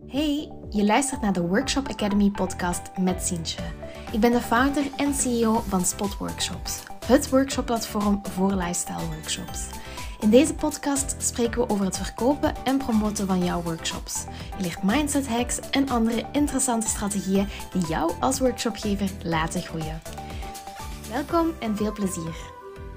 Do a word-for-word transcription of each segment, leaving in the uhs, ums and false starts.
Hey, je luistert naar de Workshop Academy podcast met Sientje. Ik ben de founder en C E O van Spot Workshops, het workshopplatform voor lifestyle workshops. In deze podcast spreken we over het verkopen en promoten van jouw workshops. Je leert mindset hacks en andere interessante strategieën die jou als workshopgever laten groeien. Welkom en veel plezier!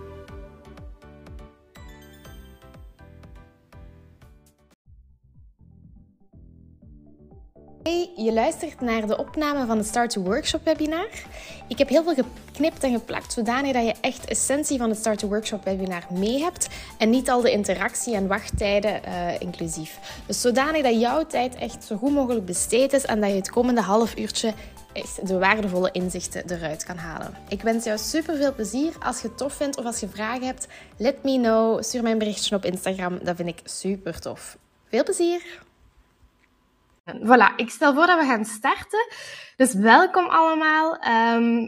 Hey, je luistert naar de opname van het Start to Workshop webinar. Ik heb heel veel geknipt en geplakt, zodanig dat je echt de essentie van het Start to Workshop webinar mee hebt en niet al de interactie en wachttijden uh, inclusief. Dus zodanig dat jouw tijd echt zo goed mogelijk besteed is en dat je het komende half uurtje echt de waardevolle inzichten eruit kan halen. Ik wens jou super veel plezier. Als je het tof vindt of als je vragen hebt, let me know. Stuur mij een berichtje op Instagram, dat vind ik super tof. Veel plezier! Voilà, ik stel voor dat we gaan starten. Dus welkom allemaal. Um,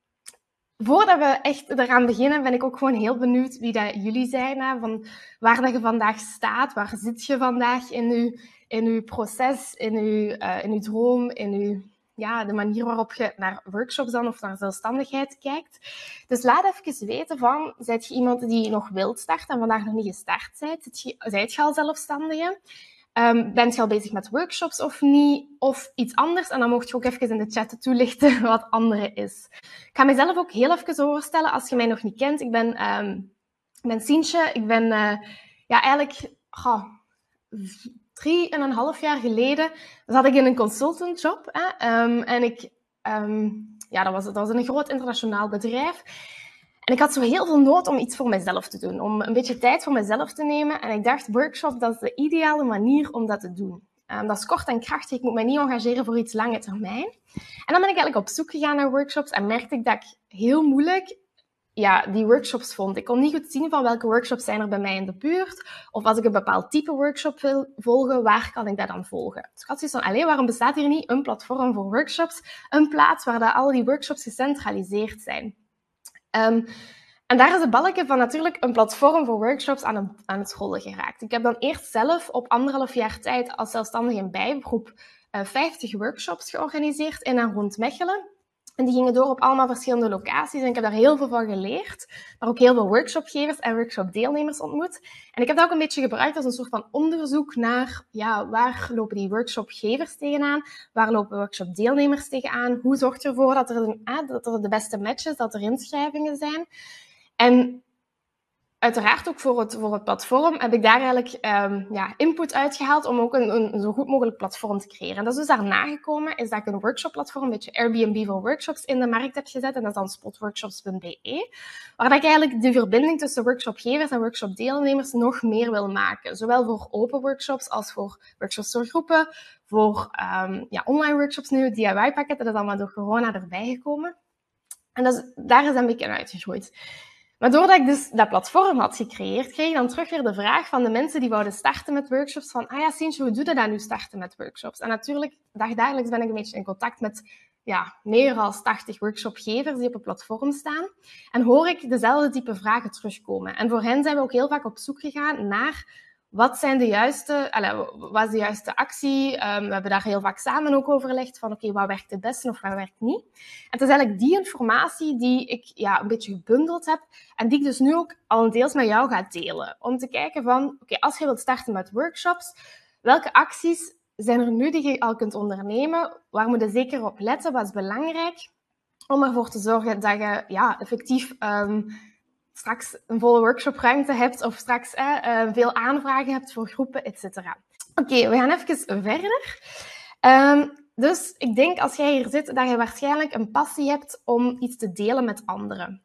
voordat we echt eraan beginnen, ben ik ook gewoon heel benieuwd wie dat jullie zijn. Hè? Van waar dat je vandaag staat, waar zit je vandaag in je, in uw proces, in uw, uh, in uw droom, in uw, ja, de manier waarop je naar workshops dan of naar zelfstandigheid kijkt. Dus laat even weten van, zijt je iemand die nog wilt starten en vandaag nog niet gestart bent? Zijt je, zijt je al zelfstandige? Um, bent je al bezig met workshops of niet? Of iets anders? En dan mocht je ook even in de chat toelichten wat andere is. Ik ga mezelf ook heel even voorstellen als je mij nog niet kent. Ik ben, um, ik ben Sientje. Ik ben uh, ja, eigenlijk oh, drie en een half jaar geleden zat ik in een consultantjob. Hè? Um, en ik, um, ja, dat was, dat was een groot internationaal bedrijf. En ik had zo heel veel nood om iets voor mezelf te doen, om een beetje tijd voor mezelf te nemen. En ik dacht, workshop, dat is de ideale manier om dat te doen. Um, dat is kort en krachtig, ik moet mij niet engageren voor iets lange termijn. En dan ben ik eigenlijk op zoek gegaan naar workshops en merkte ik dat ik heel moeilijk ja, die workshops vond. Ik kon niet goed zien van welke workshops zijn er bij mij in de buurt. Of als ik een bepaald type workshop wil volgen, waar kan ik dat dan volgen? Dus ik had zoiets van, allee, waarom bestaat hier niet een platform voor workshops? Een plaats waar dat al die workshops gecentraliseerd zijn. Um, en daar is het balkje van natuurlijk een platform voor workshops aan het, aan het rollen geraakt. Ik heb dan eerst zelf op anderhalf jaar tijd als zelfstandige in bijberoep uh, vijftig workshops georganiseerd in en rond Mechelen. En die gingen door op allemaal verschillende locaties en ik heb daar heel veel van geleerd. Maar ook heel veel workshopgevers en workshopdeelnemers ontmoet. En ik heb dat ook een beetje gebruikt als een soort van onderzoek naar ja, waar lopen die workshopgevers tegenaan, waar lopen workshopdeelnemers tegenaan, hoe zorg je ervoor dat er, ah, dat er de beste matches, dat er inschrijvingen zijn. En uiteraard ook voor het, voor het platform heb ik daar eigenlijk um, ja, input uitgehaald om ook een, een zo goed mogelijk platform te creëren. En dat is dus daarna gekomen, is dat ik een workshopplatform, een beetje Airbnb voor workshops, in de markt heb gezet. En dat is dan spotworkshops punt b e. Waar dat ik eigenlijk de verbinding tussen workshopgevers en workshopdeelnemers nog meer wil maken. Zowel voor open workshops als voor workshops voor groepen, voor um, ja, online workshops nu, D I Y-pakketten, dat is allemaal door corona erbij gekomen. En dat is, daar is een beetje uitgegroeid. Maar doordat ik dus dat platform had gecreëerd, kreeg ik dan terug weer de vraag van de mensen die wouden starten met workshops van, ah ja, Sientje, hoe doe je dat nu, starten met workshops? En natuurlijk, dagdagelijks ben ik een beetje in contact met ja, meer dan tachtig workshopgevers die op het platform staan. En hoor ik dezelfde type vragen terugkomen. En voor hen zijn we ook heel vaak op zoek gegaan naar wat zijn de juiste, allez, wat is de juiste actie? Um, we hebben daar heel vaak samen ook overlegd van oké, okay, wat werkt het beste of wat werkt niet? En het is eigenlijk die informatie die ik ja, een beetje gebundeld heb en die ik dus nu ook al deels met jou ga delen. Om te kijken van, oké, okay, als je wilt starten met workshops, welke acties zijn er nu die je al kunt ondernemen? Waar moet je zeker op letten? Wat is belangrijk? Om ervoor te zorgen dat je ja, effectief Um, straks een volle workshopruimte hebt of straks eh, uh, veel aanvragen hebt voor groepen, et cetera. Oké, okay, we gaan even verder. Um, dus ik denk als jij hier zit, dat je waarschijnlijk een passie hebt om iets te delen met anderen.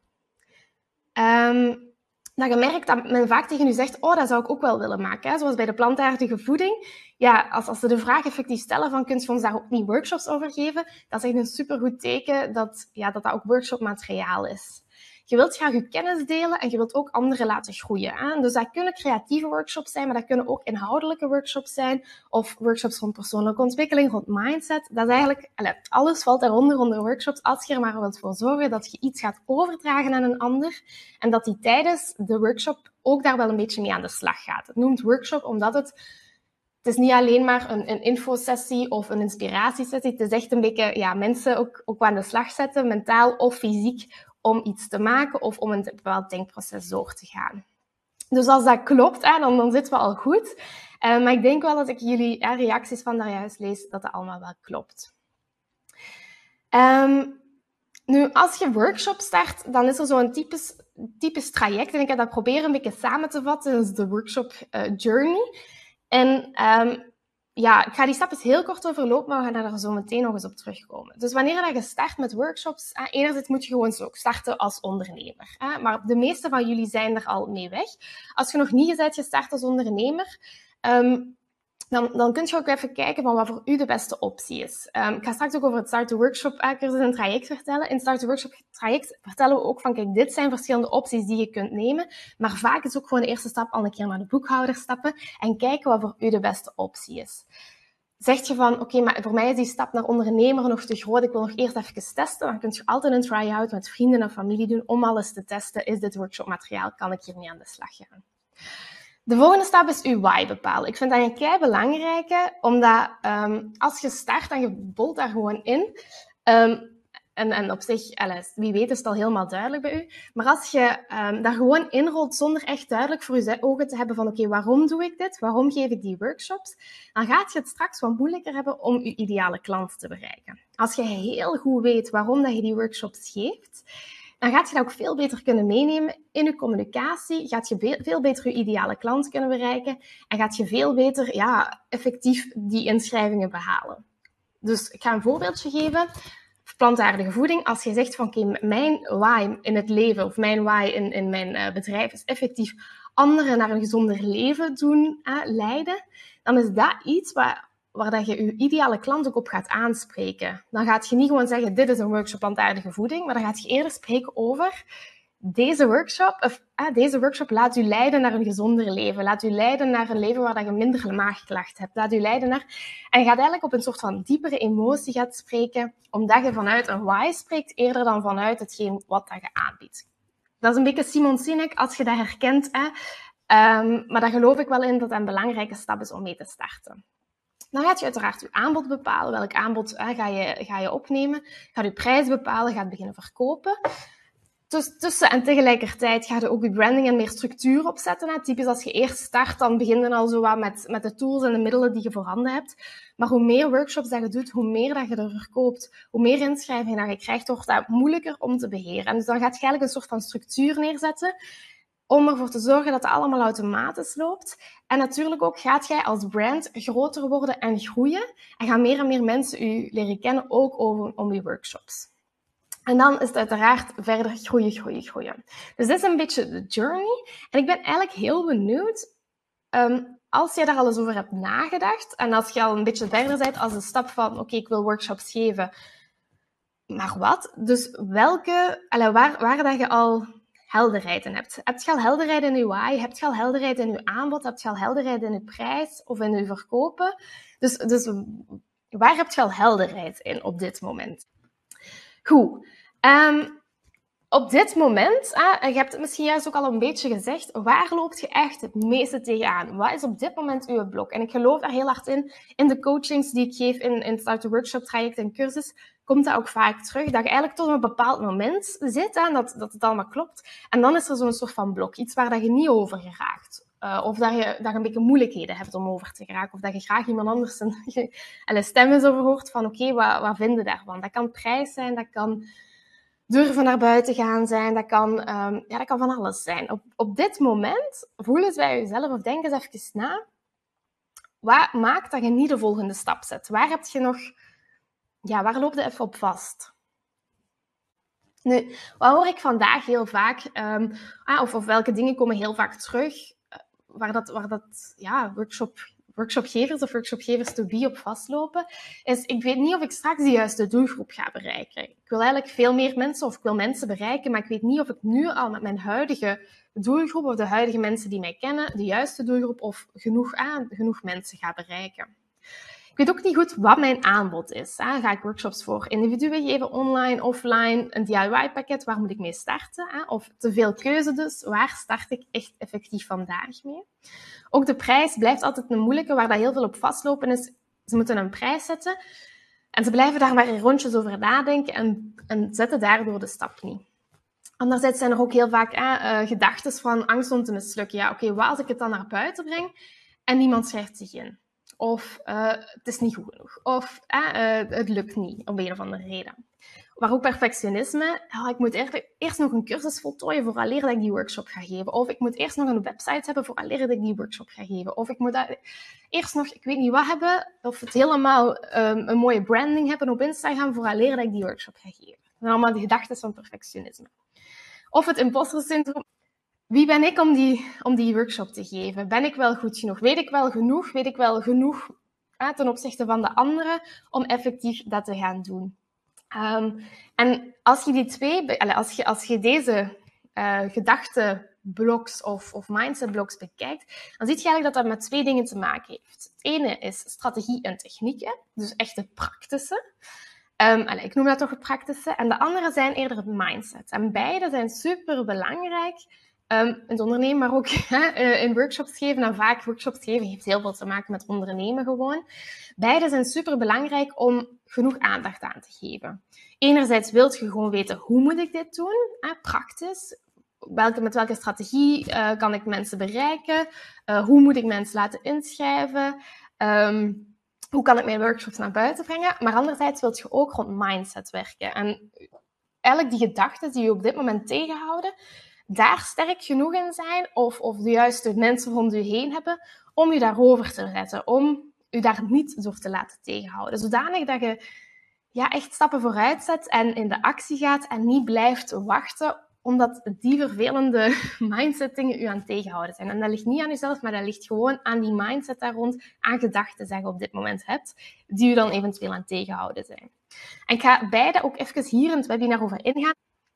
Um, dat je merkt dat men vaak tegen je zegt, oh, dat zou ik ook wel willen maken. Hè? Zoals bij de plantaardige voeding. Ja, als, als ze de vraag effectief stellen van, kun je ons daar ook niet workshops over geven? Dat is echt een supergoed teken dat, ja, dat dat ook workshopmateriaal is. Je wilt graag je kennis delen en je wilt ook anderen laten groeien. Hè? Dus dat kunnen creatieve workshops zijn, maar dat kunnen ook inhoudelijke workshops zijn. Of workshops rond persoonlijke ontwikkeling, rond mindset. Dat is eigenlijk, allez, alles valt daaronder onder workshops. Als je er maar wilt voor zorgen dat je iets gaat overdragen aan een ander. En dat die tijdens de workshop ook daar wel een beetje mee aan de slag gaat. Het noemt workshop omdat het het is niet alleen maar een, een infosessie of een inspiratiesessie. Het is echt een beetje ja, mensen ook, ook aan de slag zetten, mentaal of fysiek, om iets te maken of om een bepaald denkproces door te gaan. Dus als dat klopt, hè, dan, dan zitten we al goed. Uh, maar ik denk wel dat ik jullie ja, reacties van daarjuist lees, dat dat allemaal wel klopt. Um, nu, als je workshop start, dan is er zo'n typisch, typisch traject. En ik heb dat proberen een beetje samen te vatten. Dat is de workshop uh, journey. En um, ja, ik ga die stapjes heel kort overlopen, maar we gaan daar zo meteen nog eens op terugkomen. Dus wanneer je start met workshops, eh, enerzijds moet je gewoon zo starten als ondernemer. Eh, maar de meeste van jullie zijn er al mee weg. Als je nog niet bent gestart als ondernemer, um, dan, dan kun je ook even kijken van wat voor u de beste optie is. Um, ik ga straks ook over het Start the Workshop uh, cursus en traject vertellen. In het Start the Workshop traject vertellen we ook van, kijk, dit zijn verschillende opties die je kunt nemen. Maar vaak is ook gewoon de eerste stap al een keer naar de boekhouder stappen en kijken wat voor u de beste optie is. Zeg je van, oké, okay, maar voor mij is die stap naar ondernemer nog te groot, ik wil nog eerst even testen, dan kun je altijd een try-out met vrienden en familie doen om alles te testen. Is dit workshopmateriaal? Kan ik hiermee aan de slag gaan? De volgende stap is uw why bepalen. Ik vind dat een kei belangrijke, omdat um, als je start en je bolt daar gewoon in, um, en, en op zich, allez, wie weet is het al helemaal duidelijk bij u, maar als je um, daar gewoon inrolt zonder echt duidelijk voor je ogen te hebben van oké, okay, waarom doe ik dit? Waarom geef ik die workshops? Dan gaat je het straks wat moeilijker hebben om je ideale klant te bereiken. Als je heel goed weet waarom dat je die workshops geeft, dan gaat je dat ook veel beter kunnen meenemen in je communicatie. Gaat je veel beter je ideale klant kunnen bereiken. En gaat je veel beter ja, effectief die inschrijvingen behalen. Dus ik ga een voorbeeldje geven. Plantaardige voeding. Als je zegt van oké, okay, mijn why in het leven of mijn why in, in mijn uh, bedrijf is effectief anderen naar een gezonder leven doen uh, leiden. Dan is dat iets waar... waar dat je je ideale klant ook op gaat aanspreken. Dan gaat je niet gewoon zeggen, dit is een workshop plantaardige voeding, maar dan gaat je eerder spreken over deze workshop, of ah, deze workshop laat u leiden naar een gezonder leven. Laat u leiden naar een leven waar dat je minder maagklachten hebt. Laat u leiden naar... En je gaat eigenlijk op een soort van diepere emotie gaat spreken, omdat je vanuit een why spreekt, eerder dan vanuit hetgeen wat dat je aanbiedt. Dat is een beetje Simon Sinek, als je dat herkent. Hè. Um, maar daar geloof ik wel in dat dat een belangrijke stap is om mee te starten. Dan gaat je uiteraard je aanbod bepalen. Welk aanbod hè, ga, je, ga je opnemen? Ga je prijs bepalen? Ga je beginnen verkopen? Dus tussen en tegelijkertijd ga je ook je branding en meer structuur opzetten. Hè. Typisch als je eerst start, dan begin je al zo wat met, met de tools en de middelen die je voorhanden hebt. Maar hoe meer workshops dat je doet, hoe meer dat je er verkoopt, hoe meer inschrijvingen dat je krijgt, wordt dat moeilijker om te beheren. En dus dan gaat je eigenlijk een soort van structuur neerzetten om ervoor te zorgen dat het allemaal automatisch loopt. En natuurlijk ook gaat jij als brand groter worden en groeien. En gaan meer en meer mensen u leren kennen, ook over, om je workshops. En dan is het uiteraard verder groeien, groeien, groeien. Dus dit is een beetje de journey. En ik ben eigenlijk heel benieuwd, um, als jij daar al eens over hebt nagedacht, en als je al een beetje verder bent als de stap van, oké, okay, ik wil workshops geven, maar wat? Dus welke, allee, waar, waar dat je al helderheid in hebt. Heb je al helderheid in je why? Heb je al helderheid in je aanbod? Heb je al helderheid in je prijs of in je verkopen? Dus, dus waar heb je al helderheid in op dit moment? Goed. Um, op dit moment, ah, je hebt het misschien juist ook al een beetje gezegd, waar loopt je echt het meeste tegenaan? Wat is op dit moment uw blok? En ik geloof daar heel hard in, in de coachings die ik geef in, in het Start the Workshop traject en cursus, komt dat ook vaak terug, dat je eigenlijk tot een bepaald moment zit en dat, dat het allemaal klopt. En dan is er zo'n soort van blok, iets waar dat je niet over geraakt. Uh, of dat je, dat je een beetje moeilijkheden hebt om over te geraken. Of dat je graag iemand anders een, een stem eens over hoort van oké, okay, wat, wat vind je daarvan? Dat kan prijs zijn, dat kan durven naar buiten gaan zijn, dat kan, um, ja, dat kan van alles zijn. Op, op dit moment, voel eens bij jezelf of denk eens even na, wat maakt dat je niet de volgende stap zet? Waar heb je nog, ja, waar loop je even op vast? Nu, wat hoor ik vandaag heel vaak, um, ah, of, of welke dingen komen heel vaak terug, waar dat, waar dat ja, workshop, workshopgevers of workshopgevers to be op vastlopen, is ik weet niet of ik straks de juiste doelgroep ga bereiken. Ik wil eigenlijk veel meer mensen of ik wil mensen bereiken, maar ik weet niet of ik nu al met mijn huidige doelgroep of de huidige mensen die mij kennen, de juiste doelgroep of genoeg aan, genoeg mensen ga bereiken. Ik weet ook niet goed wat mijn aanbod is. Hè. Ga ik workshops voor individuen geven, online, offline, een D I Y-pakket, waar moet ik mee starten? Hè? Of te veel keuze dus, waar start ik echt effectief vandaag mee? Ook de prijs blijft altijd een moeilijke, waar dat heel veel op vastlopen is. Ze moeten een prijs zetten en ze blijven daar maar in rondjes over nadenken en, en zetten daardoor de stap niet. Anderzijds zijn er ook heel vaak eh, uh, gedachten van angst om te mislukken. Ja, oké, okay, wat als ik het dan naar buiten breng en niemand schrijft zich in? Of uh, het is niet goed genoeg. Of uh, uh, het lukt niet, om een of andere reden. Maar ook perfectionisme. Oh, ik moet eerst, eerst nog een cursus voltooien vooraleer dat ik die workshop ga geven. Of ik moet eerst nog een website hebben vooraleer dat ik die workshop ga geven. Of ik moet dat eerst nog, ik weet niet wat hebben. Of het helemaal um, een mooie branding hebben op Instagram vooraleer dat ik die workshop ga geven. Dat zijn allemaal de gedachten van perfectionisme. Of het imposter syndroom. Wie ben ik om die, om die workshop te geven? Ben ik wel goed genoeg? Weet ik wel genoeg? Weet ik wel genoeg eh, ten opzichte van de anderen om effectief dat te gaan doen? Um, en als je die twee, als je, als je deze uh, gedachtenbloks of, of mindsetbloks bekijkt, dan zie je eigenlijk dat dat met twee dingen te maken heeft. Het ene is strategie en technieken, dus echt het praktische. Um, allez, ik noem dat toch het praktische. En de andere zijn eerder het mindset. En beide zijn super belangrijk. Um, in het ondernemen, maar ook hè, in workshops geven. En vaak workshops geven heeft heel veel te maken met ondernemen gewoon. Beide zijn super belangrijk om genoeg aandacht aan te geven. Enerzijds wilt je gewoon weten, hoe moet ik dit doen? Hè, praktisch. Welke, met welke strategie uh, kan ik mensen bereiken? Uh, hoe moet ik mensen laten inschrijven? Um, hoe kan ik mijn workshops naar buiten brengen? Maar anderzijds wilt je ook rond mindset werken. En eigenlijk die gedachten die je op dit moment tegenhouden, daar sterk genoeg in zijn of, of de juiste mensen rond je heen hebben om je daarover te retten, om je daar niet door te laten tegenhouden. Zodanig dat je ja, echt stappen vooruit zet en in de actie gaat en niet blijft wachten omdat die vervelende mindset-dingen u aan het tegenhouden zijn. En dat ligt niet aan jezelf, maar dat ligt gewoon aan die mindset daar rond, aan gedachten die je op dit moment hebt, die u dan eventueel aan het tegenhouden zijn. En ik ga beide ook even hier in het webinar over ingaan.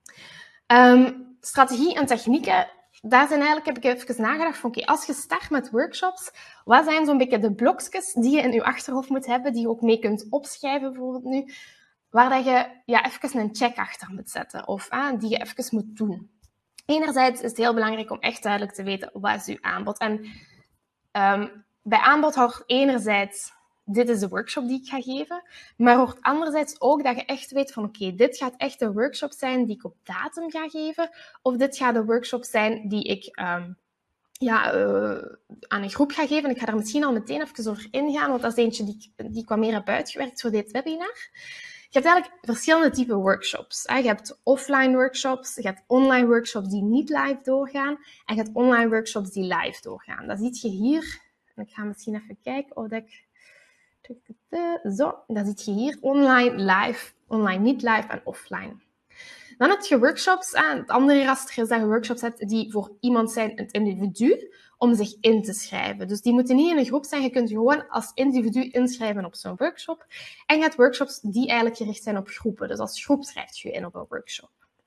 Um, strategie en technieken, daar zijn eigenlijk, heb ik even nagedacht van, oké, okay, als je start met workshops, wat zijn zo'n beetje de blokjes die je in je achterhoofd moet hebben, die je ook mee kunt opschrijven bijvoorbeeld nu, waar dat je ja, even een check achter moet zetten of ah, die je even moet doen. Enerzijds is het heel belangrijk om echt duidelijk te weten wat is uw aanbod. En um, bij aanbod hoort enerzijds, dit is de workshop die ik ga geven, maar hoort anderzijds ook dat je echt weet van oké, okay, dit gaat echt een workshop zijn die ik op datum ga geven, of dit gaat een workshop zijn die ik um, ja, uh, aan een groep ga geven. Ik ga daar misschien al meteen even over ingaan, want dat is eentje die ik, die ik wat meer heb uitgewerkt voor dit webinar. Je hebt eigenlijk verschillende typen workshops. Je hebt offline workshops, je hebt online workshops die niet live doorgaan en je hebt online workshops die live doorgaan. Dat zie je hier. En ik ga misschien even kijken of ik... Zo, dat zie je hier. Online, live, online niet live en offline. Dan heb je workshops. Het andere raster is dat je workshops hebt die voor iemand zijn, het individu, om zich in te schrijven. Dus die moeten niet in een groep zijn. Je kunt je gewoon als individu inschrijven op zo'n workshop. En je hebt workshops die eigenlijk gericht zijn op groepen. Dus als groep schrijf je je in op een workshop.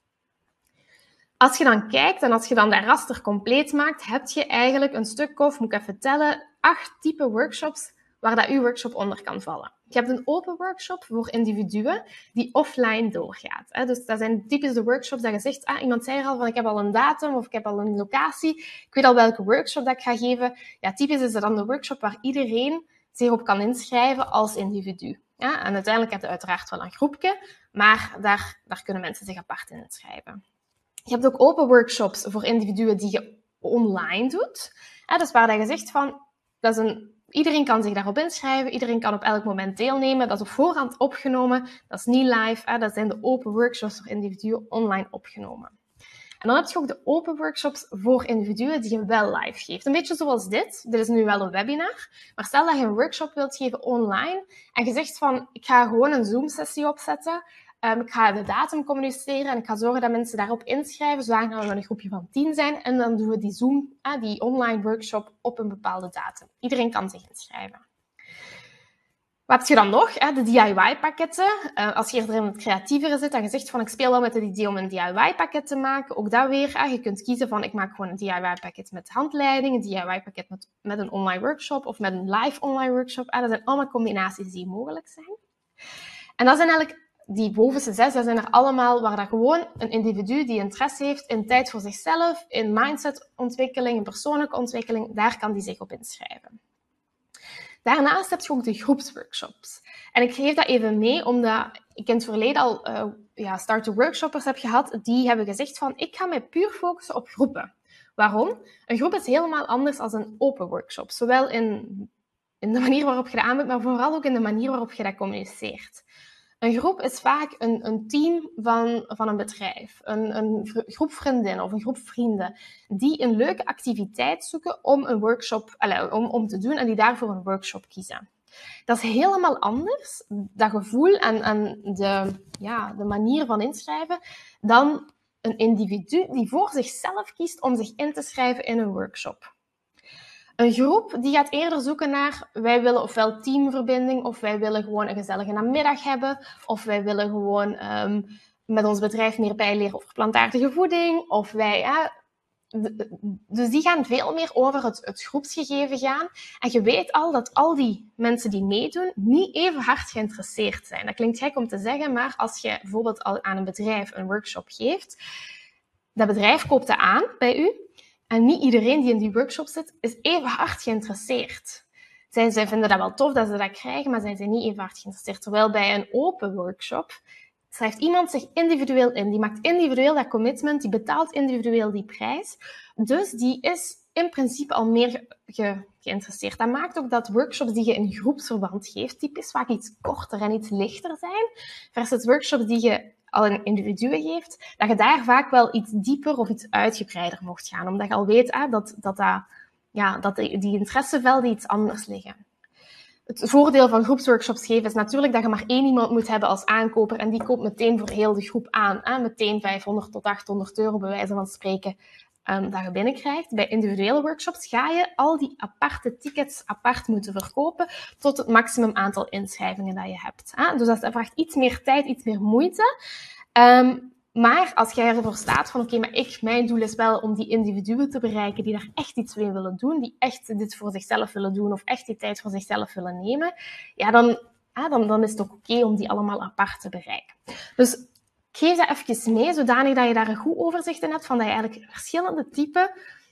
Als je dan kijkt en als je dan dat raster compleet maakt, heb je eigenlijk een stuk of, moet ik even tellen, acht typen workshops waar dat uw workshop onder kan vallen. Je hebt een open workshop voor individuen die offline doorgaat. Dus dat zijn typisch de workshops dat je zegt, ah, iemand zei er al van ik heb al een datum of ik heb al een locatie, ik weet al welke workshop dat ik ga geven. Ja, typisch is dat dan de workshop waar iedereen zich op kan inschrijven als individu. Ja, en uiteindelijk heb je uiteraard wel een groepje, maar daar, daar kunnen mensen zich apart in inschrijven. Je hebt ook open workshops voor individuen die je online doet. Dus waar dat je zegt van, dat is een iedereen kan zich daarop inschrijven, iedereen kan op elk moment deelnemen. Dat is op voorhand opgenomen, dat is niet live. Hè? Dat zijn de open workshops voor individuen online opgenomen. En dan heb je ook de open workshops voor individuen die je wel live geeft. Een beetje zoals dit. Dit is nu wel een webinar. Maar stel dat je een workshop wilt geven online en je zegt van, ik ga gewoon een Zoom-sessie opzetten. Um, ik ga de datum communiceren en ik ga zorgen dat mensen daarop inschrijven, zodat we een groepje van tien zijn. En dan doen we die Zoom, uh, die online workshop, op een bepaalde datum. Iedereen kan zich inschrijven. Wat heb je dan nog? De D I Y-pakketten. Uh, als je eerder in het creatievere zit en je zegt van ik speel wel met het idee om een D I Y-pakket te maken, ook dat weer. Uh, je kunt kiezen van ik maak gewoon een D I Y-pakket met handleiding, een D I Y-pakket met, met een online workshop of met een live online workshop. Uh, dat zijn allemaal combinaties die mogelijk zijn. En dat zijn eigenlijk die bovenste zes, dat zijn er allemaal waar dat gewoon een individu die interesse heeft in tijd voor zichzelf, in mindsetontwikkeling, in persoonlijke ontwikkeling, daar kan die zich op inschrijven. Daarnaast heb je ook de groepsworkshops. En ik geef dat even mee, omdat ik in het verleden al uh, ja, start-to-workshoppers heb gehad, die hebben gezegd van, ik ga mij puur focussen op groepen. Waarom? Een groep is helemaal anders dan een open workshop. Zowel in, in de manier waarop je dat aanbiedt, maar vooral ook in de manier waarop je dat communiceert. Een groep is vaak een, een team van, van een bedrijf, een, een groep vriendinnen of een groep vrienden die een leuke activiteit zoeken om een workshop, allez, om, om te doen en die daarvoor een workshop kiezen. Dat is helemaal anders, dat gevoel en, en de, ja, de manier van inschrijven, dan een individu die voor zichzelf kiest om zich in te schrijven in een workshop. Een groep die gaat eerder zoeken naar, wij willen ofwel teamverbinding, of wij willen gewoon een gezellige namiddag hebben, of wij willen gewoon um, met ons bedrijf meer bijleren over plantaardige voeding, of wij... Ja, dus die gaan veel meer over het, het groepsgegeven gaan. En je weet al dat al die mensen die meedoen niet even hard geïnteresseerd zijn. Dat klinkt gek om te zeggen, maar als je bijvoorbeeld al aan een bedrijf een workshop geeft, dat bedrijf koopt dat aan bij u. En niet iedereen die in die workshop zit, is even hard geïnteresseerd. Zij, zij vinden dat wel tof dat ze dat krijgen, maar zij zijn niet even hard geïnteresseerd. Terwijl bij een open workshop schrijft iemand zich individueel in. Die maakt individueel dat commitment, die betaalt individueel die prijs. Dus die is in principe al meer ge- ge- geïnteresseerd. Dat maakt ook dat workshops die je in groepsverband geeft, typisch vaak iets korter en iets lichter zijn, versus workshops die je al een individuen geeft, dat je daar vaak wel iets dieper of iets uitgebreider mocht gaan. Omdat je al weet hè, dat, dat, dat, ja, dat die, die interessevelden iets anders liggen. Het voordeel van groepsworkshops geven is natuurlijk dat je maar één iemand moet hebben als aankoper en die koopt meteen voor heel de groep aan. Hè? Meteen vijfhonderd tot achthonderd euro bij wijze van spreken um, dat je binnenkrijgt. Bij individuele workshops ga je al die aparte tickets apart moeten verkopen tot het maximum aantal inschrijvingen dat je hebt. Hè? Dus dat vraagt iets meer tijd, iets meer moeite. Um, Maar als jij ervoor staat van, oké, okay, maar ik, mijn doel is wel om die individuen te bereiken die daar echt iets mee willen doen, die echt dit voor zichzelf willen doen of echt die tijd voor zichzelf willen nemen, ja, dan, ah, dan, dan is het ook oké okay om die allemaal apart te bereiken. Dus ik geef dat even mee, zodanig dat je daar een goed overzicht in hebt, van dat je eigenlijk verschillende typen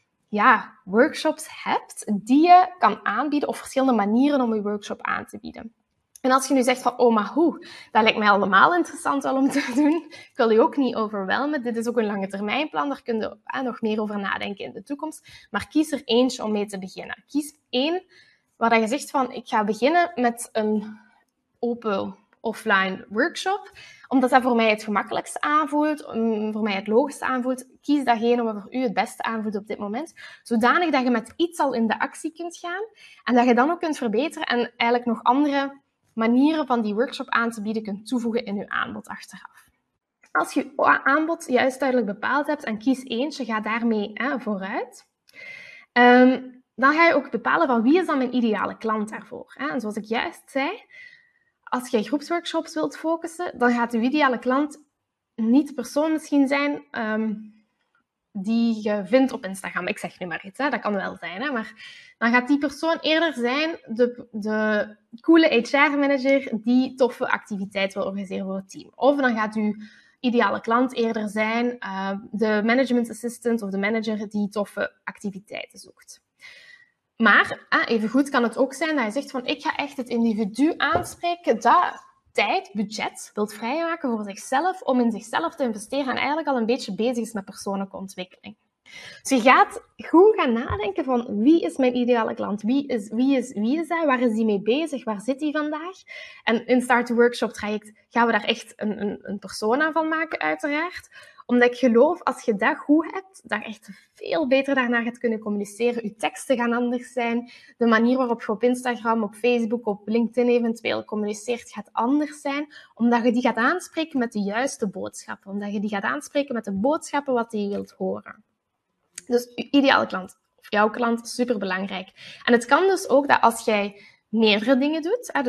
ja, workshops hebt die je kan aanbieden of verschillende manieren om je workshop aan te bieden. En als je nu zegt van, oh, maar hoe? Dat lijkt mij allemaal interessant wel om te doen. Ik wil je ook niet overwelmen. Dit is ook een lange termijnplan. Daar kun je eh, nog meer over nadenken in de toekomst. Maar kies er eentje om mee te beginnen. Kies één waar je zegt van, ik ga beginnen met een open offline workshop. Omdat dat voor mij het gemakkelijkste aanvoelt, voor mij het logischste aanvoelt. Kies datgene wat voor u het beste aanvoelt op dit moment. Zodanig dat je met iets al in de actie kunt gaan. En dat je dan ook kunt verbeteren en eigenlijk nog andere manieren van die workshop aan te bieden kunt toevoegen in je aanbod achteraf. Als je je aanbod juist duidelijk bepaald hebt en kies eentje, ga daarmee hè, vooruit. Um, dan ga je ook bepalen van wie is dan mijn ideale klant daarvoor. Hè? En zoals ik juist zei, als je groepsworkshops wilt focussen, dan gaat je ideale klant niet de persoon misschien zijn um, die je vindt op Instagram. Ik zeg nu maar iets, hè? Dat kan wel zijn. Hè? Maar dan gaat die persoon eerder zijn de, de coole H R-manager die toffe activiteiten wil organiseren voor het team. Of dan gaat uw ideale klant eerder zijn uh, de management assistant of de manager die toffe activiteiten zoekt. Maar uh, evengoed kan het ook zijn dat je zegt van ik ga echt het individu aanspreken dat tijd, budget wilt vrijmaken voor zichzelf om in zichzelf te investeren en eigenlijk al een beetje bezig is met persoonlijke ontwikkeling. Dus je gaat goed gaan nadenken van wie is mijn ideale klant? Wie is, wie is, wie is dat? Waar is die mee bezig? Waar zit die vandaag? En in Start to Workshop traject gaan we daar echt een, een, een persona van maken, uiteraard. Omdat ik geloof, als je dat goed hebt, dat je echt veel beter daarnaar gaat kunnen communiceren. Je teksten gaan anders zijn. De manier waarop je op Instagram, op Facebook, op LinkedIn eventueel communiceert, gaat anders zijn. Omdat je die gaat aanspreken met de juiste boodschappen. Omdat je die gaat aanspreken met de boodschappen wat je wilt horen. Dus je ideale klant, of jouw klant, superbelangrijk. En het kan dus ook dat als jij meerdere dingen doet, dus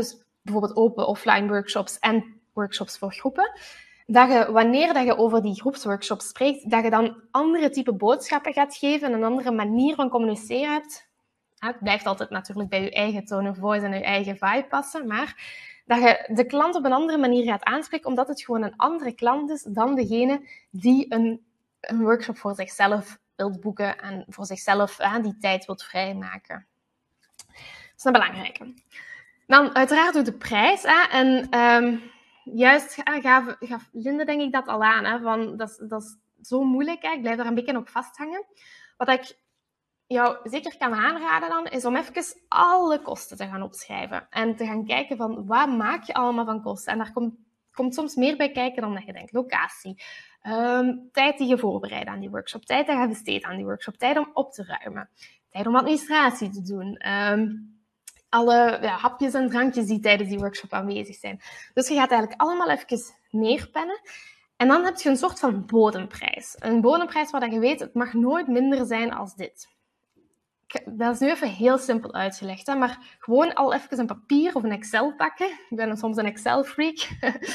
bijvoorbeeld open offline workshops en workshops voor groepen, dat je, wanneer dat je over die groepsworkshops spreekt, dat je dan andere type boodschappen gaat geven, een andere manier van communiceren hebt. Het blijft altijd natuurlijk bij je eigen tone of voice en je eigen vibe passen, maar dat je de klant op een andere manier gaat aanspreken, omdat het gewoon een andere klant is dan degene die een, een workshop voor zichzelf wilt boeken en voor zichzelf hè, die tijd wilt vrijmaken. Dat is een belangrijke. Dan uiteraard ook de prijs. Hè, en um, juist gaf, gaf Linde denk ik dat al aan. Hè, van, dat, is, dat is zo moeilijk. Hè, ik blijf daar een beetje op vasthangen. Wat ik jou zeker kan aanraden dan, is om even alle kosten te gaan opschrijven. En te gaan kijken van, wat maak je allemaal van kosten? En daar komt, komt soms meer bij kijken dan dat je denkt. Locatie, um, tijd die je voorbereidt aan die workshop, tijd die je besteedt aan die workshop, tijd om op te ruimen, tijd om administratie te doen, um, alle ja, hapjes en drankjes die tijdens die workshop aanwezig zijn. Dus je gaat eigenlijk allemaal even neerpennen. En dan heb je een soort van bodemprijs. Een bodemprijs waar je weet, het mag nooit minder zijn als dit. Dat is nu even heel simpel uitgelegd, hè? Maar gewoon al even een papier of een Excel pakken. Ik ben soms een Excel-freak.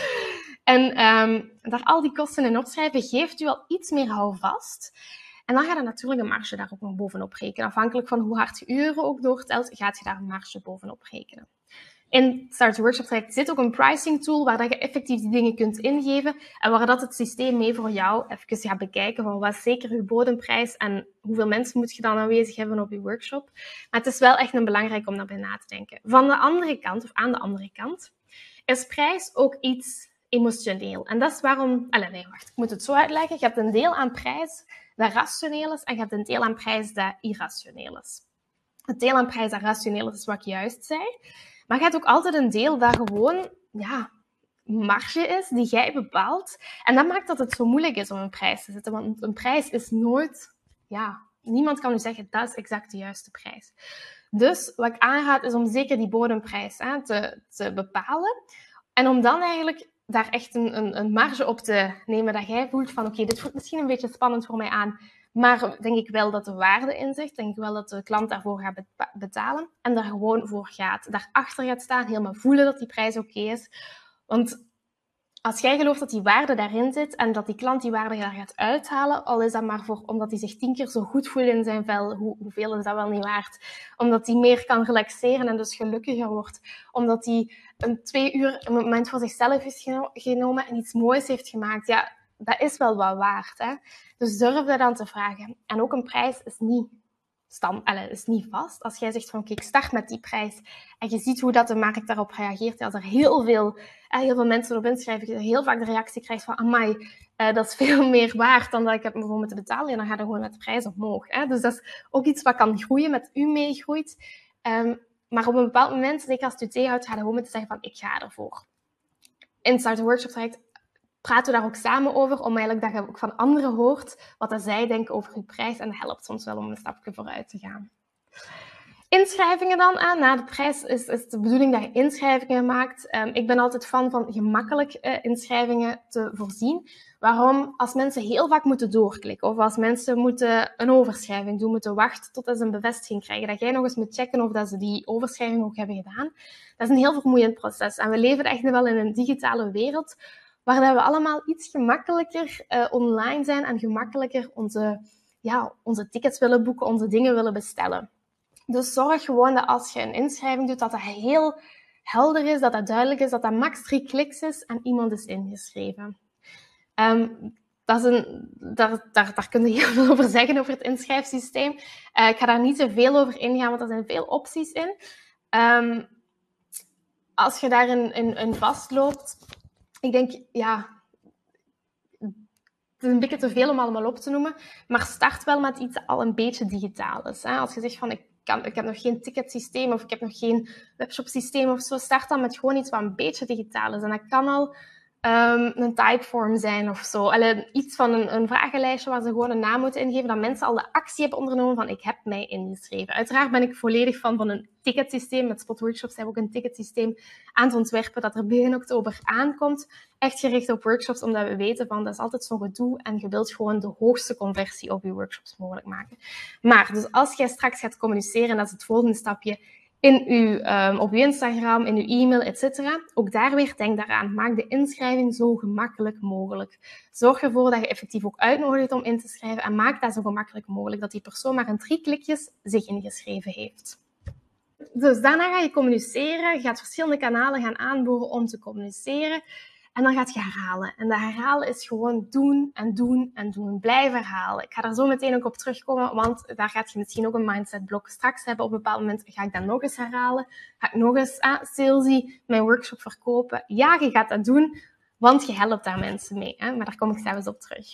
en um, daar al die kosten in opschrijven geeft u al iets meer houvast. En dan gaat je natuurlijk een marge daar ook nog bovenop rekenen. Afhankelijk van hoe hard je uren ook doortelt, gaat je daar een marge bovenop rekenen. In Start Your Workshop traject zit ook een pricing tool waar je effectief die dingen kunt ingeven en waar dat het systeem mee voor jou even gaat bekijken van wat is zeker je bodemprijs en hoeveel mensen moet je dan aanwezig hebben op je workshop. Maar het is wel echt een belangrijk om daarbij na te denken. Van de andere kant, of aan de andere kant, is prijs ook iets emotioneel. En dat is waarom... Allez, nee, wacht, ik moet het zo uitleggen. Je hebt een deel aan prijs dat rationeel is en je hebt een deel aan prijs dat irrationeel is. Het deel aan prijs dat rationeel is, is wat ik juist zei. Maar je hebt ook altijd een deel dat gewoon ja, marge is, die jij bepaalt. En dat maakt dat het zo moeilijk is om een prijs te zetten. Want een prijs is nooit... Ja, niemand kan nu zeggen, dat is exact de juiste prijs. Dus wat ik aanraad, is om zeker die bodemprijs hè, te, te bepalen. En om dan eigenlijk daar echt een, een, een marge op te nemen dat jij voelt van, oké, okay, dit voelt misschien een beetje spannend voor mij aan. Maar denk ik wel dat de waarde in zit. Denk ik wel dat de klant daarvoor gaat betalen. En daar gewoon voor gaat. Daarachter gaat staan. Helemaal voelen dat die prijs oké okay is. Want als jij gelooft dat die waarde daarin zit. En dat die klant die waarde daar gaat uithalen. Al is dat maar voor, omdat hij zich tien keer zo goed voelt in zijn vel. Hoe, hoeveel is dat wel niet waard? Omdat hij meer kan relaxeren en dus gelukkiger wordt. Omdat hij een twee uur een moment voor zichzelf is geno- genomen. En iets moois heeft gemaakt. Ja, dat is wel wat waard. Hè? Dus durf dat dan te vragen. En ook een prijs is niet, stand, allez, is niet vast. Als jij zegt van oké, ik start met die prijs en je ziet hoe dat de markt daarop reageert. Als er heel veel, heel veel mensen op inschrijven, je heel vaak de reactie krijgt van amai, uh, dat is veel meer waard dan dat ik heb voor moeten betalen. En dan gaat er gewoon met de prijs omhoog. Hè? Dus dat is ook iets wat kan groeien, met u meegroeit. Um, maar op een bepaald moment, zeker als het u tegenhoudt, ga je gewoon moeten zeggen van ik ga ervoor. In Start Your Workshop traject praten we daar ook samen over, om eigenlijk dat je ook van anderen hoort wat dat zij denken over je prijs. En dat helpt soms wel om een stapje vooruit te gaan. Inschrijvingen dan. Aan. Na de prijs is, is de bedoeling dat je inschrijvingen maakt. Um, ik ben altijd fan van gemakkelijk uh, inschrijvingen te voorzien. Waarom? Als mensen heel vaak moeten doorklikken, of als mensen moeten een overschrijving doen, moeten wachten tot ze een bevestiging krijgen, dat jij nog eens moet checken of dat ze die overschrijving ook hebben gedaan. Dat is een heel vermoeiend proces. En we leven echt wel in een digitale wereld, waar we allemaal iets gemakkelijker uh, online zijn en gemakkelijker onze, ja, onze tickets willen boeken, onze dingen willen bestellen. Dus zorg gewoon dat als je een inschrijving doet, dat dat heel helder is, dat dat duidelijk is, dat dat max drie kliks is en iemand is ingeschreven. Um, dat is een, daar, daar, daar kun je heel veel over zeggen, over het inschrijfsysteem. Uh, ik ga daar niet te veel over ingaan, want er zijn veel opties in. Um, als je daarin in, in vastloopt... Ik denk, ja, het is een beetje te veel om allemaal op te noemen, maar start wel met iets dat al een beetje digitaal is. Hè? Als je zegt van, ik, kan, ik heb nog geen ticketsysteem of ik heb nog geen webshopsysteem of zo, start dan met gewoon iets wat een beetje digitaal is. En dat kan al um, een typeform zijn of zo. Allee, iets van een, een vragenlijstje waar ze gewoon een naam moeten ingeven, dat mensen al de actie hebben ondernomen van, ik heb mij ingeschreven. Uiteraard ben ik volledig fan van een ticketsysteem. Met Spot Workshops hebben we ook een ticketsysteem aan het ontwerpen dat er begin oktober aankomt. Echt gericht op workshops, omdat we weten van dat is altijd zo'n gedoe en je wilt gewoon de hoogste conversie op je workshops mogelijk maken. Maar, dus als jij straks gaat communiceren, dat is het volgende stapje, In uw, um, op uw Instagram, in uw e-mail, et cetera. Ook daar weer, denk daaraan. Maak de inschrijving zo gemakkelijk mogelijk. Zorg ervoor dat je effectief ook uitnodigt om in te schrijven. En maak dat zo gemakkelijk mogelijk, dat die persoon maar in drie klikjes zich ingeschreven heeft. Dus daarna ga je communiceren. Je gaat verschillende kanalen gaan aanboren om te communiceren. En dan gaat je herhalen. En dat herhalen is gewoon doen en doen en doen. Blijf herhalen. Ik ga daar zo meteen ook op terugkomen, want daar gaat je misschien ook een mindsetblok straks hebben. Op een bepaald moment ga ik dat nog eens herhalen. Ga ik nog eens ah, salesy mijn workshop verkopen. Ja, je gaat dat doen, want je helpt daar mensen mee. Hè? Maar daar kom ik zelfs op terug.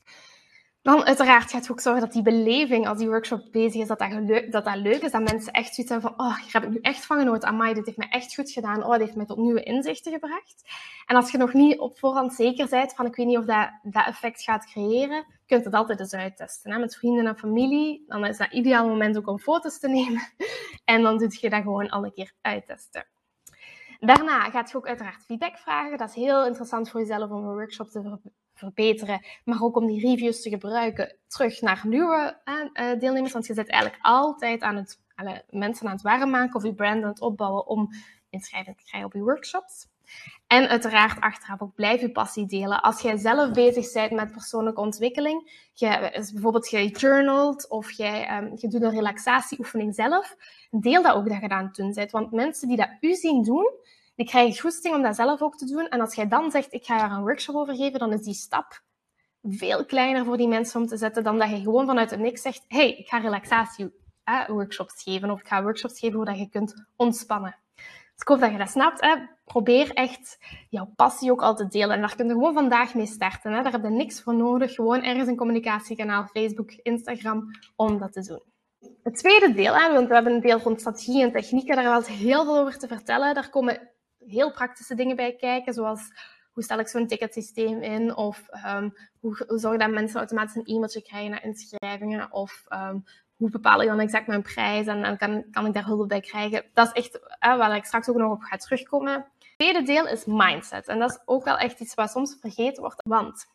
Dan uiteraard gaat je ook zorgen dat die beleving als die workshop bezig is, dat dat, leuk, dat, dat leuk is. Dat mensen echt zoiets hebben van, oh, hier heb ik nu echt van genoten. Amai, dit heeft mij echt goed gedaan. Oh, dit heeft mij tot nieuwe inzichten gebracht. En als je nog niet op voorhand zeker bent van, ik weet niet of dat, dat effect gaat creëren, je kunt het altijd eens uittesten. Hè? Met vrienden en familie, dan is dat ideaal moment ook om foto's te nemen. En dan doe je dat gewoon alle keer uittesten. Daarna gaat je ook uiteraard feedback vragen. Dat is heel interessant voor jezelf om een workshop te ver- verbeteren, maar ook om die reviews te gebruiken terug naar nieuwe uh, deelnemers. Want je zit eigenlijk altijd aan het uh, mensen aan het warm maken of je brand aan het opbouwen om inschrijving te krijgen op je workshops. En uiteraard achteraf ook blijf je passie delen. Als jij zelf bezig bent met persoonlijke ontwikkeling, je, bijvoorbeeld je journalt of jij, um, je doet een relaxatieoefening zelf, deel dat ook dat je dat aan het doen bent. Want mensen die dat u zien doen, die krijgen goesting om dat zelf ook te doen. En als jij dan zegt, ik ga daar een workshop over geven, dan is die stap veel kleiner voor die mensen om te zetten dan dat je gewoon vanuit het niks zegt, hey, ik ga relaxatieworkshops eh, geven of ik ga workshops geven hoe dat je kunt ontspannen. Dus ik hoop dat je dat snapt. Hè. Probeer echt jouw passie ook al te delen. En daar kun je gewoon vandaag mee starten. Hè. Daar heb je niks voor nodig. Gewoon ergens een communicatiekanaal, Facebook, Instagram, om dat te doen. Het tweede deel, hè, want we hebben een deel rond strategie en technieken. Daar valt heel veel over te vertellen. Daar komen heel praktische dingen bij kijken, zoals hoe stel ik zo'n ticketsysteem in, of um, hoe, hoe zorg ik dat mensen automatisch een e-mailtje krijgen naar inschrijvingen, of um, hoe bepaal ik dan exact mijn prijs en, en kan, kan ik daar hulp bij krijgen. Dat is echt uh, waar ik straks ook nog op ga terugkomen. Het tweede deel is mindset. En dat is ook wel echt iets wat soms vergeten wordt. Want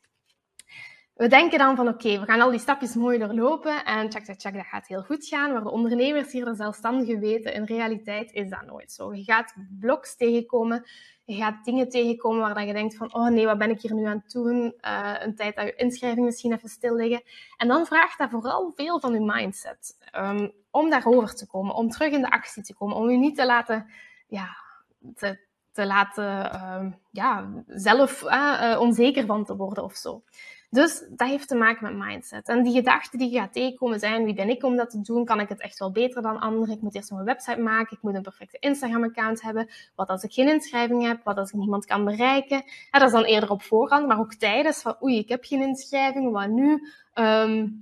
we denken dan van oké, okay, we gaan al die stapjes mooi doorlopen en check, check, check, dat gaat heel goed gaan. Maar de ondernemers hier, de zelfstandigen weten, in realiteit is dat nooit zo. Je gaat bloks tegenkomen, je gaat dingen tegenkomen waar je denkt van oh nee, wat ben ik hier nu aan het doen? Uh, een tijd dat je inschrijving misschien even stil liggen. En dan vraagt dat vooral veel van je mindset. Um, om daarover te komen, om terug in de actie te komen, om je niet te laten, ja, te, te laten uh, ja, zelf uh, uh, onzeker van te worden of zo. Dus dat heeft te maken met mindset. En die gedachten die je gaat tegenkomen zijn, wie ben ik om dat te doen? Kan ik het echt wel beter dan anderen? Ik moet eerst nog een website maken. Ik moet een perfecte Instagram-account hebben. Wat als ik geen inschrijving heb? Wat als ik niemand kan bereiken? Ja, dat is dan eerder op voorhand, maar ook tijdens van oei, ik heb geen inschrijving. Wat nu? Um,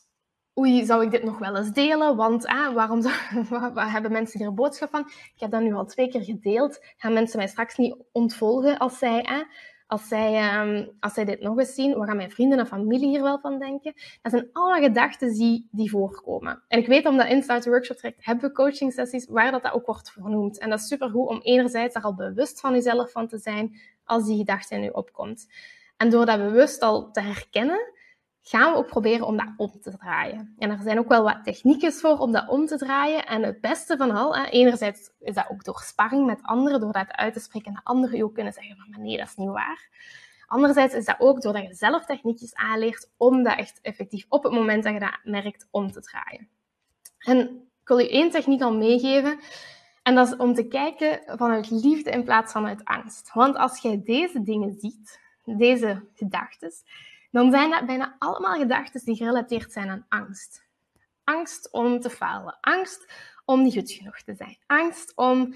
oei, zou ik dit nog wel eens delen? Want ah, waarom zou, waar hebben mensen hier een boodschap van? Ik heb dat nu al twee keer gedeeld. Gaan mensen mij straks niet ontvolgen als zij... Ah, Als zij, um, als zij dit nog eens zien, wat gaan mijn vrienden en familie hier wel van denken? Dat zijn allemaal gedachten die, die voorkomen. En ik weet, omdat in Start the Workshop traject hebben we coaching sessies waar dat, dat ook wordt vernoemd. En dat is supergoed om enerzijds daar al bewust van jezelf van te zijn als die gedachte in je opkomt. En door dat bewust al te herkennen, gaan we ook proberen om dat om te draaien. En er zijn ook wel wat techniekjes voor om dat om te draaien. En het beste van al, hè, enerzijds is dat ook door sparring met anderen, door dat uit te spreken en anderen je ook kunnen zeggen van, maar nee, dat is niet waar. Anderzijds is dat ook doordat je zelf techniekjes aanleert om dat echt effectief op het moment dat je dat merkt om te draaien. En ik wil je één techniek al meegeven. En dat is om te kijken vanuit liefde in plaats van uit angst. Want als jij deze dingen ziet, deze gedachten, dan zijn dat bijna allemaal gedachten die gerelateerd zijn aan angst. Angst om te falen. Angst om niet goed genoeg te zijn. Angst om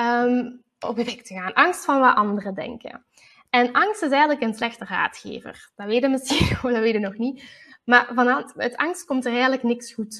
um, op je weg te gaan. Angst van wat anderen denken. En angst is eigenlijk een slechte raadgever. Dat weet je misschien, of dat weet je nog niet. Maar vanuit angst komt er eigenlijk niks goed.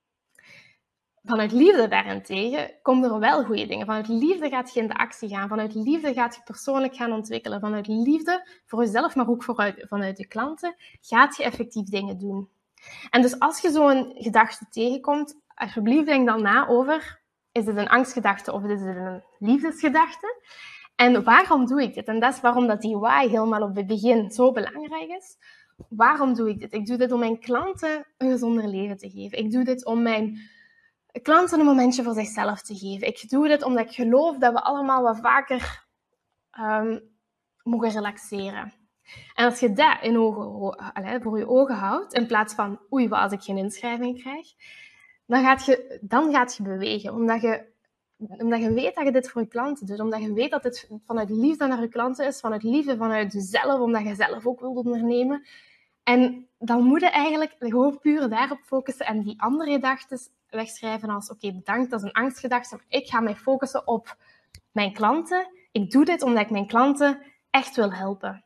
Vanuit liefde daarentegen komen er wel goede dingen. Vanuit liefde gaat je in de actie gaan. Vanuit liefde gaat je persoonlijk gaan ontwikkelen. Vanuit liefde voor jezelf, maar ook vooruit, vanuit je klanten, gaat je effectief dingen doen. En dus als je zo'n gedachte tegenkomt, alsjeblieft denk dan na over, is dit een angstgedachte of is dit een liefdesgedachte? En waarom doe ik dit? En dat is waarom dat die why helemaal op het begin zo belangrijk is. Waarom doe ik dit? Ik doe dit om mijn klanten een gezonder leven te geven. Ik doe dit om mijn klanten een momentje voor zichzelf te geven. Ik doe dit omdat ik geloof dat we allemaal wat vaker um, mogen relaxeren. En als je dat in ogen, allez, voor je ogen houdt, in plaats van oei, wat als ik geen inschrijving krijg, dan gaat je, dan gaat je bewegen. Omdat je, omdat je weet dat je dit voor je klanten doet. Omdat je weet dat dit vanuit liefde naar je klanten is. Vanuit liefde vanuit jezelf. Omdat je zelf ook wilt ondernemen. En dan moet je eigenlijk gewoon puur daarop focussen. En die andere gedachten wegschrijven als oké, okay, bedankt, dat is een angstgedachte. Maar ik ga mij focussen op mijn klanten. Ik doe dit omdat ik mijn klanten echt wil helpen.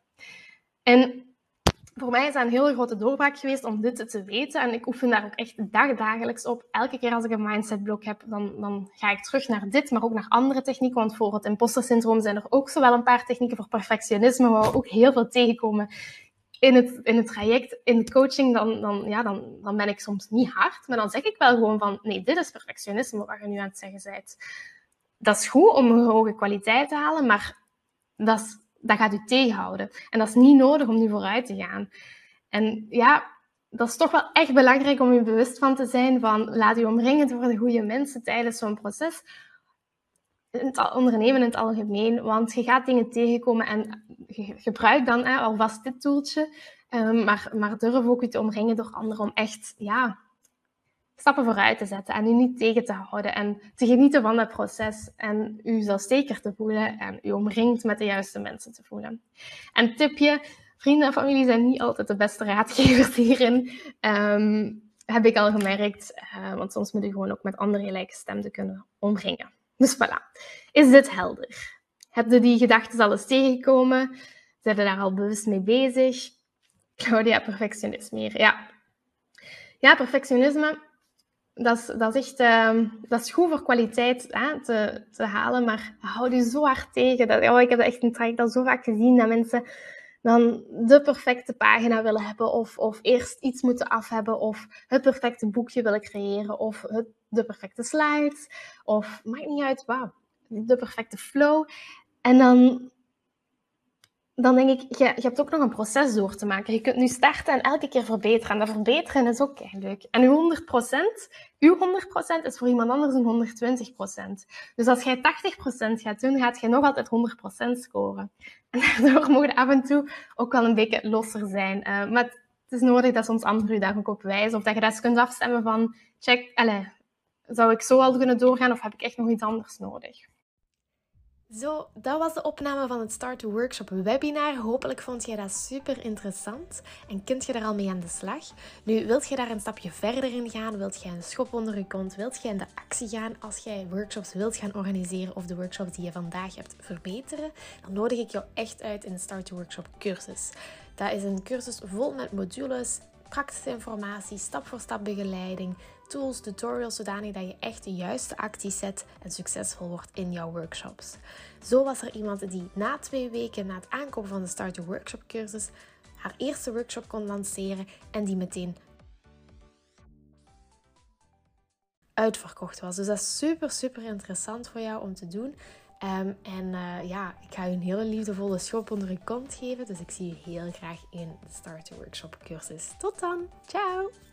En voor mij is dat een hele grote doorbraak geweest om dit te weten. En ik oefen daar ook echt dagdagelijks op. Elke keer als ik een mindsetblok heb, dan, dan ga ik terug naar dit, maar ook naar andere technieken. Want voor het impostersyndroom zijn er ook zowel een paar technieken voor perfectionisme, waar we ook heel veel tegenkomen in het, in het traject, in de coaching. Dan, dan, ja, dan, dan ben ik soms niet hard, maar dan zeg ik wel gewoon van, nee, dit is perfectionisme wat je nu aan het zeggen bent. Dat is goed om een hoge kwaliteit te halen, maar dat is... dat gaat u tegenhouden. En dat is niet nodig om nu vooruit te gaan. En ja, dat is toch wel echt belangrijk om je bewust van te zijn van laat u omringen door de goede mensen tijdens zo'n proces. In het ondernemen in het algemeen, want je gaat dingen tegenkomen en je gebruik dan hè, alvast dit toeltje, um, maar, maar durf ook je te omringen door anderen om echt ja, stappen vooruit te zetten en u niet tegen te houden en te genieten van dat proces en u zelfzeker te voelen en u omringd met de juiste mensen te voelen. En tipje, vrienden en familie zijn niet altijd de beste raadgevers hierin, um, heb ik al gemerkt, uh, want soms moet je gewoon ook met andere gelijkgestemden kunnen omringen. Dus voilà. Is dit helder? Heb je die gedachten al eens tegengekomen? Zijn je daar al bewust mee bezig? Claudia, perfectionisme hier. Ja, ja perfectionisme, dat is, dat is echt uh, dat is goed voor kwaliteit hè, te, te halen, maar houd je zo hard tegen. Dat, oh, ik heb dat echt in het traject al zo vaak gezien, dat mensen dan de perfecte pagina willen hebben of, of eerst iets moeten af hebben of het perfecte boekje willen creëren of het, de perfecte slides of maakt niet uit, wauw, de perfecte flow. En dan, dan denk ik, je, je hebt ook nog een proces door te maken. Je kunt nu starten en elke keer verbeteren. En dat verbeteren is ook kei leuk. En uw honderd procent, uw honderd procent is voor iemand anders een honderdtwintig procent. Dus als jij tachtig procent gaat doen, gaat je nog altijd honderd procent scoren. En daardoor mogen je af en toe ook wel een beetje losser zijn. Uh, maar het is nodig dat soms anderen je daar ook op wijzen. Of dat je dat eens kunt afstemmen van, check, allez, zou ik zo al kunnen doorgaan of heb ik echt nog iets anders nodig? Zo, dat was de opname van het Start to Workshop webinar. Hopelijk vond je dat super interessant en kunt je daar al mee aan de slag. Nu, wilt je daar een stapje verder in gaan? Wilt je een schop onder je kont? Wilt je in de actie gaan als jij workshops wilt gaan organiseren of de workshops die je vandaag hebt verbeteren? Dan nodig ik jou echt uit in de Start to Workshop cursus. Dat is een cursus vol met modules, praktische informatie, stap voor stap begeleiding, tools, tutorials, zodanig dat je echt de juiste acties zet en succesvol wordt in jouw workshops. Zo was er iemand die na twee weken na het aankomen van de Start Your Workshop cursus haar eerste workshop kon lanceren en die meteen uitverkocht was. Dus dat is super, super interessant voor jou om te doen. Um, en uh, ja, ik ga je een hele liefdevolle schop onder je kont geven. Dus ik zie je heel graag in de Start Your Workshop cursus. Tot dan! Ciao!